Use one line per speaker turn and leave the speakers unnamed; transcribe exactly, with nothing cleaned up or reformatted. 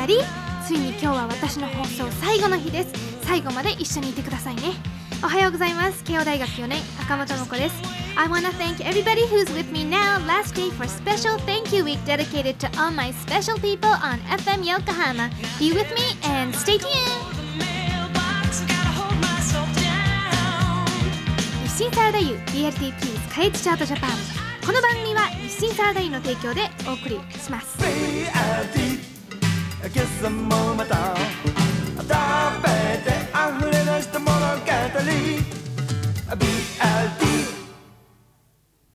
人、ついに今日は私の放送最後の日です。最後まで一緒にいてくださいね。おはようございます。慶応大学よねん赤本智子です。 I wanna thank everybody who's with me now. Last day for special thank you week dedicated to all my special people on エフエム Yokohama. Be with me and stay tuned. 日清サラダ油 ビーエルティー Please カレッジチャートジャパン。この番組は日清サラダ油の提供でお送りします。
ビーエルティー 今朝もまた食べて溢れ出した物語 ビーエルティー